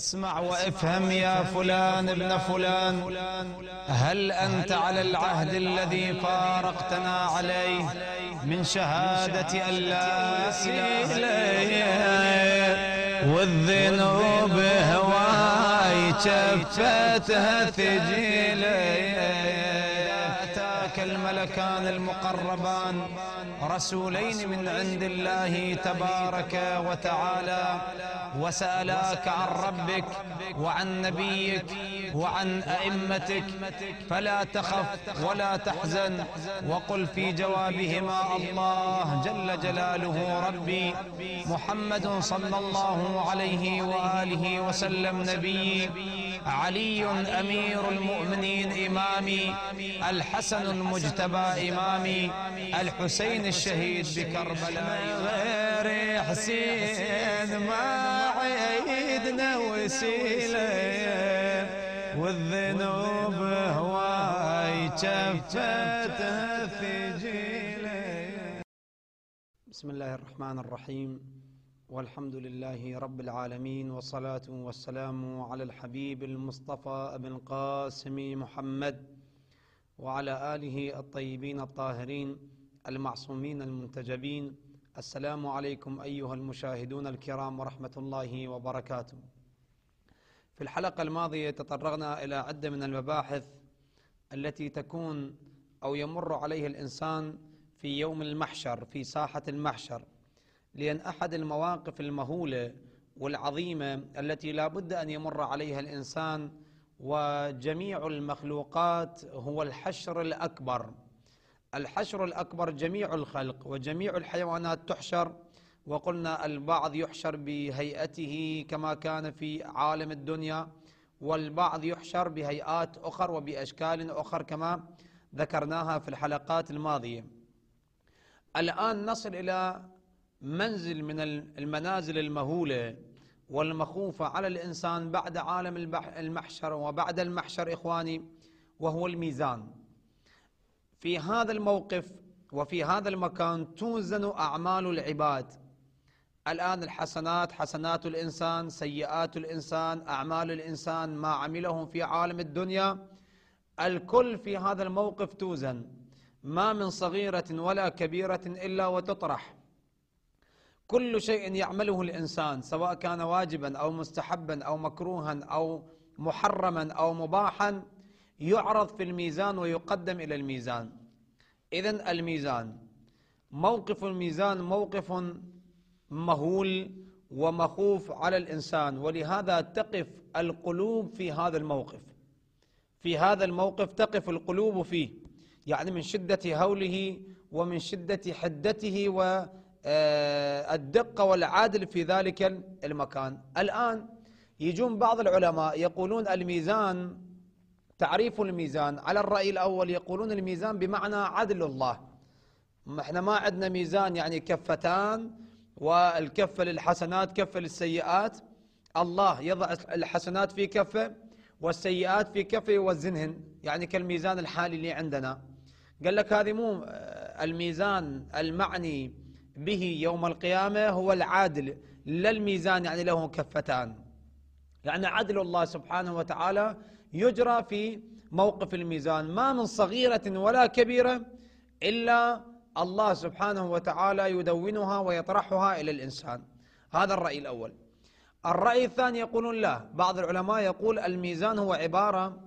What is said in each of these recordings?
اسمع وافهم يا فلان ابن فلان، هل أنت على العهد الذي فارقتنا عليه من شهادة أن لا إله إلا والذنوب هواي شفتها ثجيلي؟ أتاك الملكان المقربان رسولين من عند الله تبارك وتعالى وسألاك عن ربك وعن نبيك وعن أئمتك، فلا تخف ولا تحزن، وقل في جوابهما الله جل جلاله ربي، محمد صلى الله عليه وآله وسلم نبي، علي أمير المؤمنين إمامي، الحسن المجتبى إمامي، الحسين الشهيد بكربلاء. غير حسين ما عيدنا وسيلة والذنوب هواي شفتها ثجيلة. بسم الله الرحمن الرحيم، والحمد لله رب العالمين، والصلاة والسلام على الحبيب المصطفى أبي القاسم محمد وعلى آله الطيبين الطاهرين المعصومين المنتجبين. السلام عليكم أيها المشاهدون الكرام ورحمة الله وبركاته. في الحلقة الماضية تطرقنا إلى عدة من المباحث التي تكون أو يمر عليها الإنسان في يوم المحشر، في ساحة المحشر، لأن أحد المواقف المهولة والعظيمة التي لا بد أن يمر عليها الإنسان وجميع المخلوقات هو الحشر الأكبر. الحشر الأكبر جميع الخلق وجميع الحيوانات تحشر، وقلنا البعض يحشر بهيئته كما كان في عالم الدنيا، والبعض يحشر بهيئات أخرى وبأشكال أخرى كما ذكرناها في الحلقات الماضية. الآن نصل إلى منزل من المنازل المهولة والمخوفة على الإنسان بعد عالم المحشر وبعد المحشر إخواني، وهو الميزان. في هذا الموقف وفي هذا المكان توزن أعمال العباد. الآن الحسنات حسنات الإنسان، سيئات الإنسان، أعمال الإنسان، ما عملهم في عالم الدنيا، الكل في هذا الموقف توزن، ما من صغيرة ولا كبيرة إلا وتطرح. كل شيء يعمله الإنسان سواء كان واجبا أو مستحبا أو مكروها أو محرما أو مباحا يعرض في الميزان ويقدم إلى الميزان. إذن الميزان، موقف الميزان موقف مهول ومخوف على الإنسان، ولهذا تقف القلوب في هذا الموقف. في هذا الموقف تقف القلوب فيه، يعني من شدة هوله ومن شدة حدته والدقة والعدل في ذلك المكان. الآن يجون بعض العلماء يقولون الميزان، تعريف الميزان على الرأي الأول يقولون الميزان بمعنى عدل الله. احنا ما عندنا ميزان يعني كفتان والكفة للحسنات كفة للسيئات، الله يضع الحسنات في كفة والسيئات في كفة يوزنهن، يعني كالميزان الحالي اللي عندنا. قال لك هذه مو الميزان المعني به يوم القيامة هو العادل، لا الميزان يعني له كفتان، يعني عدل الله سبحانه وتعالى يجرى في موقف الميزان، ما من صغيرة ولا كبيرة إلا الله سبحانه وتعالى يدونها ويطرحها إلى الإنسان. هذا الرأي الأول. الرأي الثاني يقولون لا، بعض العلماء يقول الميزان هو عبارة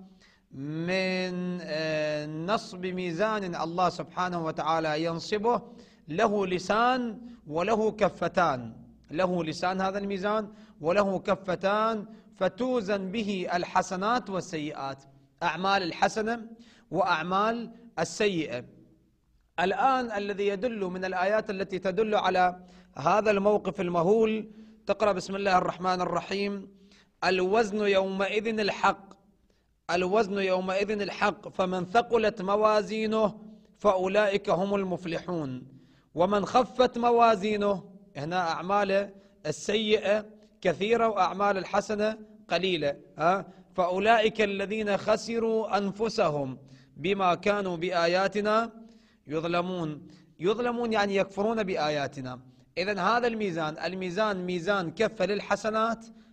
من نصب ميزان الله سبحانه وتعالى ينصبه، له لسان وله كفتان، له لسان هذا الميزان وله كفتان، فتوزن به الحسنات والسيئات، أعمال الحسنة وأعمال السيئة. الآن الذي يدل من الآيات التي تدل على هذا الموقف المهول، تقرأ بسم الله الرحمن الرحيم: الوزن يومئذ الحق، الوزن يومئذ الحق، فمن ثقلت موازينه فأولئك هم المفلحون، ومن خفت موازينه، هنا أعمال السيئة كثيرة وأعمال الحسنة قليلة، فأولئك الذين خسروا أنفسهم بما كانوا بآياتنا يظلمون. يظلمون يعني يكفرون بآياتنا. إذن هذا الميزان، الميزان ميزان كفة للحسنات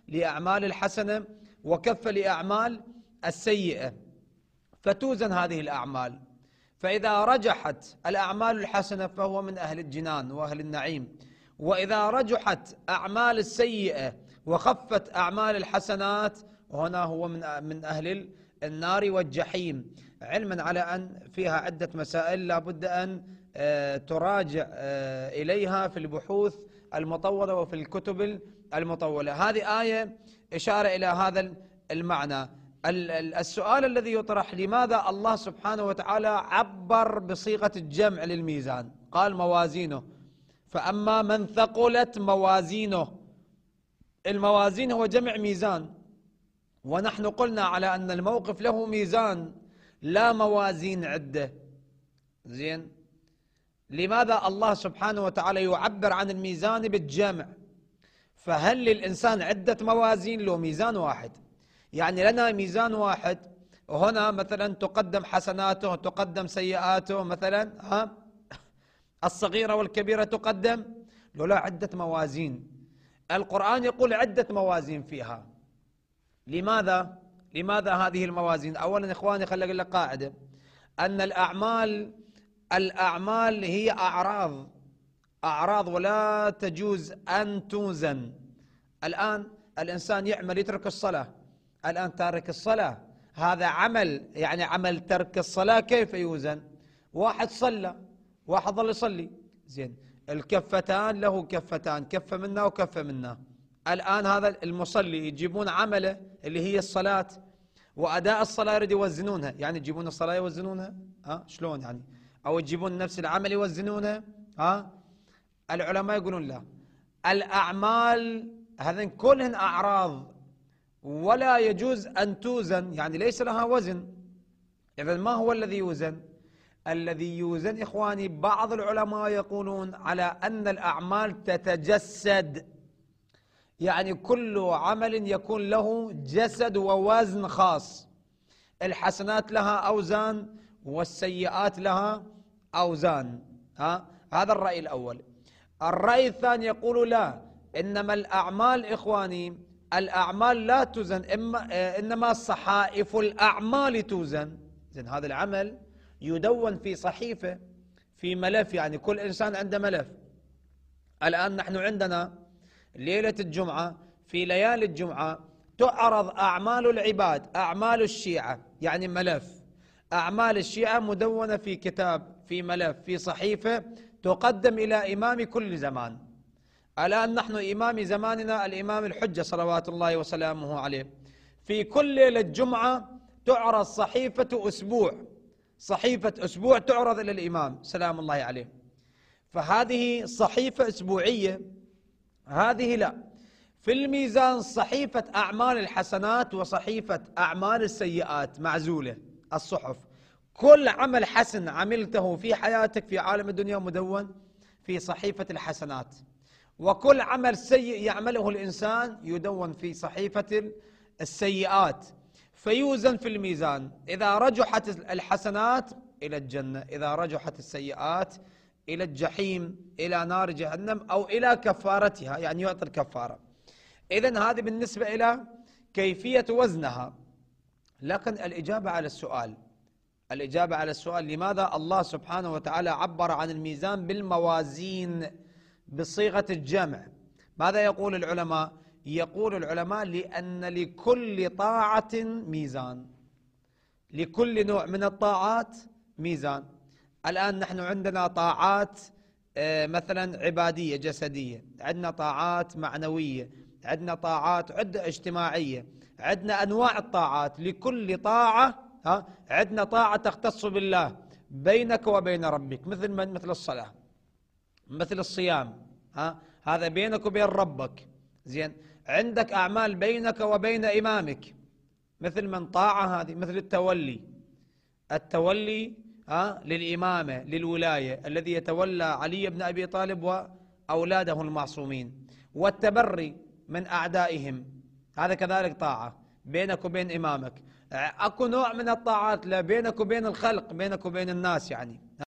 لأعمال الحسنة وكفة لأعمال السيئة، فتوزن هذه الأعمال. فإذا رجحت الأعمال الحسنة فهو من أهل الجنان وأهل النعيم، وإذا رجحت أعمال السيئة وخفت أعمال الحسنات هنا هو من أهل النار والجحيم. علما على أن فيها عدة مسائل لا بد أن تراجع إليها في البحوث المطولة وفي الكتب المطولة. هذه آية إشارة إلى هذا المعنى. السؤال الذي يطرح: لماذا الله سبحانه وتعالى عبر بصيغة الجمع للميزان؟ قال موازينه، فأما من ثقلت موازينه. الموازين هو جمع ميزان، ونحن قلنا على أن الموقف له ميزان لا موازين عدة. زين، لماذا الله سبحانه وتعالى يعبر عن الميزان بالجمع؟ فهل للإنسان عدة موازين له ميزان واحد؟ يعني لنا ميزان واحد، هنا مثلا تقدم حسناته تقدم سيئاته، مثلا الصغيرة والكبيرة تقدم، لا عدة موازين. القرآن يقول عدة موازين فيها. لماذا هذه الموازين؟ أولا إخواني خلي أقول لك قاعدة، أن الأعمال هي أعراض ولا تجوز أن توزن. الآن الإنسان يعمل يترك الصلاة، الآن تارك الصلاة هذا عمل، يعني عمل ترك الصلاة كيف يوزن؟ واحد صلى، واحد ظل يصلي، زين، الكفتان له كفتان، كفة منا وكفة منا. الآن هذا المصلي يجيبون عمله اللي هي الصلاة وأداء الصلاة يريد يوزنونها، يعني يجيبون الصلاة يوزنونها، شلون يعني؟ أو يجيبون نفس العمل يوزنونها؟ العلماء يقولون لا، الأعمال هذين كلهن أعراض ولا يجوز أن توزن، يعني ليس لها وزن. إذن ما هو الذي يوزن؟ الذي يوزن إخواني بعض العلماء يقولون على أن الأعمال تتجسد، يعني كل عمل يكون له جسد ووزن خاص. الحسنات لها أوزان والسيئات لها أوزان. هذا الرأي الأول. الرأي الثاني يقول لا، إنما الأعمال إخواني الأعمال لا توزن، إنما صحائف الأعمال توزن. زين، هذا العمل يدون في صحيفة، في ملف، يعني كل إنسان عنده ملف. الآن نحن عندنا ليلة الجمعة، في ليالي الجمعة تعرض أعمال العباد، أعمال الشيعة، يعني ملف أعمال الشيعة مدونة في كتاب، في ملف، في صحيفة، تقدم إلى إمام كل زمان. الآن نحن إمام زماننا الإمام الحجة صلوات الله وسلامه عليه، في كل ليلة جمعة تعرض صحيفة أسبوع تعرض إلى الإمام سلام الله عليه. فهذه صحيفة أسبوعية، هذه لا. في الميزان صحيفة أعمال الحسنات وصحيفة أعمال السيئات معزولة، الصحف. كل عمل حسن عملته في حياتك في عالم الدنيا مدون في صحيفة الحسنات، وكل عمل سيء يعمله الإنسان يدون في صحيفة السيئات، فيوزن في الميزان. إذا رجحت الحسنات إلى الجنة، إذا رجحت السيئات إلى الجحيم، إلى نار جهنم، أو إلى كفارتها، يعني يعطي الكفارة. إذن هذه بالنسبة إلى كيفية وزنها. لكن الإجابة على السؤال لماذا الله سبحانه وتعالى عبر عن الميزان بالموازين بصيغة الجمع؟ ماذا يقول العلماء؟ يقول العلماء لأن لكل طاعة ميزان، لكل نوع من الطاعات ميزان. الآن نحن عندنا طاعات مثلا عبادية جسدية، عندنا طاعات معنوية، عندنا طاعات عدة اجتماعية، عندنا أنواع الطاعات. لكل طاعة عندنا طاعة تختص بالله بينك وبين ربك، مثل الصلاة، مثل الصيام، هذا بينك وبين ربك. زين، عندك أعمال بينك وبين إمامك، مثل من طاعة هذه، مثل التولي للإمامة، للولاية، الذي يتولى علي بن أبي طالب وأولاده المعصومين، والتبري من أعدائهم، هذا كذلك طاعة بينك وبين إمامك. أكو نوع من الطاعات لا بينك وبين الخلق، بينك وبين الناس، يعني